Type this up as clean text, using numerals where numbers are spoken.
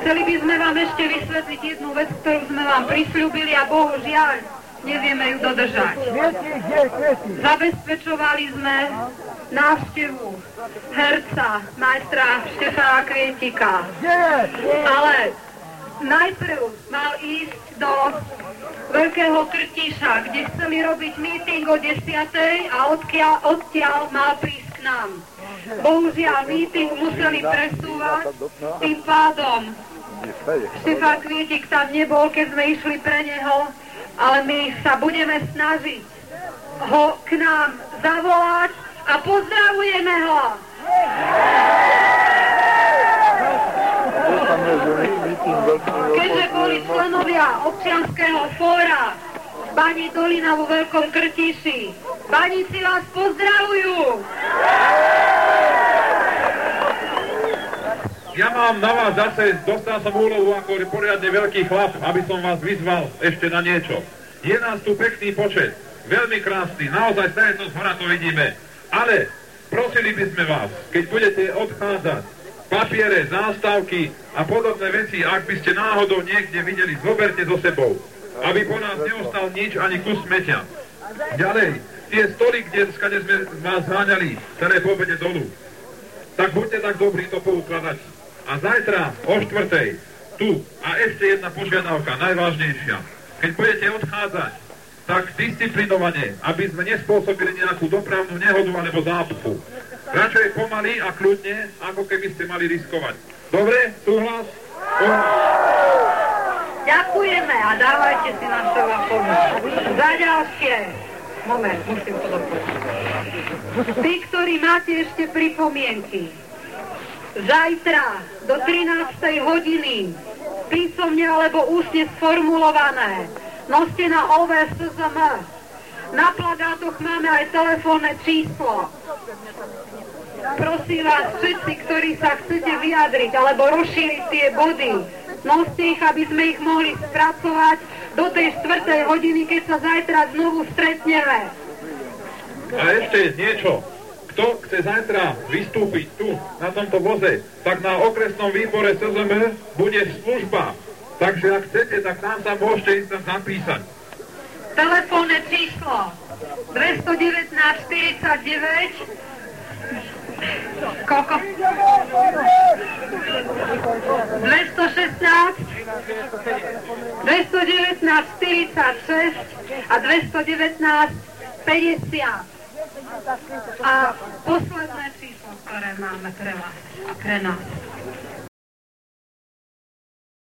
Chceli by sme vám ešte vysvetliť jednu vec, ktorú sme vám prisľúbili a bohužiaľ nevieme ju dodržať. Zabezpečovali sme návštevu herca, majstra Štefana Kvietika. Ale najprv mal ísť do Veľkého Krtíša, kde chceli robiť meeting o 10:00 a odtiaľ mal prísť k nám. Bohužiaľ, meeting museli presúvať, tým pádom Štefan Kvietik tam nebol, keď sme išli pre neho, ale my sa budeme snažiť ho k nám zavolať a pozdravujeme ho! Keďže boli členovia občianskeho fóra v Bani Dolina vo Veľkom Krtíši, baníci vás pozdravujú! Ja mám na vás zase, dostal som úlohu ako poriadne veľký chlap, aby som vás vyzval ešte na niečo. Je nás tu pekný počet, veľmi krásny, naozaj stále z hora to vidíme, ale prosili by sme vás, keď budete odchádzať, papiere, zástavky a podobné veci, ak by ste náhodou niekde videli, zoberte so sebou, aby po nás neostal nič, ani kus smeťa. Ďalej, tie stoly, kde sme vás háňali, ktoré povede dolu, tak buďte tak dobrí to poukladať. A zajtra o 4:00 tu, a ešte jedna požiadavka, najvážnejšia. Keď budete odchádzať, tak disciplinovane, aby sme nespôsobili nejakú dopravnú nehodu alebo zápchu. Radšej pomaly a kľudne, ako keby ste mali riskovať. Dobre? Súhlas? Ďakujeme a dávajte si našou pomoc. Za ďalšie. Moment, musím to dopočuť. Tí, ktorí máte ešte pripomienky, zajtra do 13:00 hodiny písomne alebo ústne sformulované noste na OVSZM. Na plagátoch máme aj telefónne číslo. Prosím vás, všetci, ktorí sa chcete vyjadriť alebo rozšíriť tie body, noste ich, aby sme ich mohli spracovať do tej 4:00 hodiny, keď sa zajtra znovu stretneme. A ešte niečo. Kto chce zajtra vystúpiť tu, na tomto voze, tak na okresnom výbore SZM bude služba. Takže ak chcete, tak tam sa môžete ísť tam zapísať. Telefónne číslo 219 49 koľko? 216 219 46 a 219 50. A posledné číslo, ktoré máme pre vás a pre nás.